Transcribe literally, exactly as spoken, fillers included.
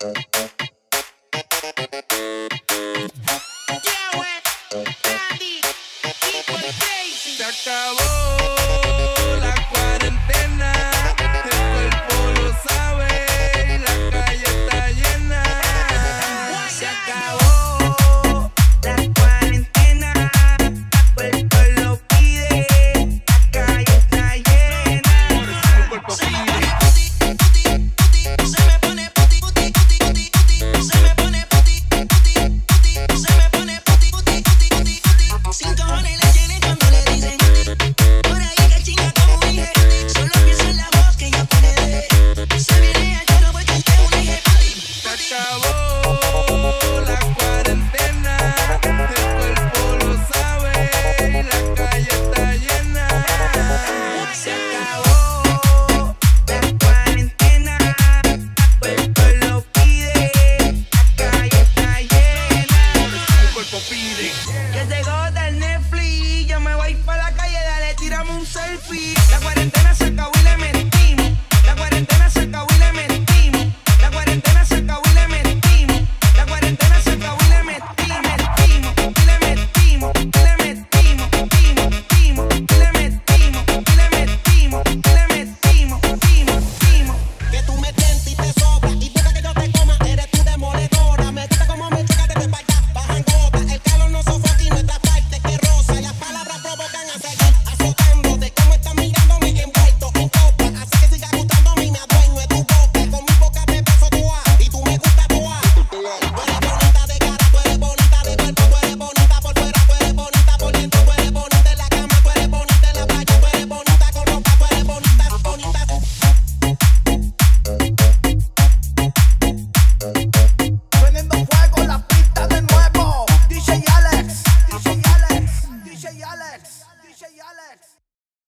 Se acabó la cuarentena, el cuerpo lo sabe y la calle está llena. Se acabó la cuarentena, el cuerpo lo pide, la calle está llena. El cuerpo pide. Se me pone puti, puti, puti, puti, puti, se me pone puti, puti, puti, se me pone puti, puti, puti, puti, puti, sin cojones le tiene cuando le dicen por ahí que chinga como un dije, solo pienso en la voz que ella pone de se viene a lloro porque es un dije. Se acabó la cuarentena, el cuerpo lo sabe y la calle está llena. Se acabó la cuarentena, el cuerpo lo pide, la calle está llena. El cuerpo pide que se gote el Netflix, yo me voy pa' la calle, dale, tírame un selfie. La cuarentena se acabó y le mentimos. La cuarentena se acabó y le mentimos. La cuarentena se acabó y le mentimos. La cuarentena se acabó y le mentimos, mentimos, y le mentimos, y le mentimos, mentimos, mentimos, y le mentimos, y le mentimos, y le mentimos, mentimos, mentimos. Que tú me tientes y te sobra y busca que yo te coma, eres tú demoledora. Me gusta como me chica desde pa' allá, bajan gotas. El calor no sofoca y nuestra parte que rosa. Y las palabras provocan a seguir azotándote. Como estás mirándome envuelto en copa. Así que siga gustándome y me adueño de tu boca. Con mi boca te beso toa y tú me gusta toa. Tú eres bonita de cara, tú eres bonita de cuerpo, tú eres bonita por fuera, tú eres bonita por dentro, tú eres bonita en la cama, tú eres bonita en la playa, tú eres bonita con ropa, tú eres bonita, bonita. Prendiendo fuego la pista de nuevo. D J Alex, D J Alex, D J Alex, D J Alex.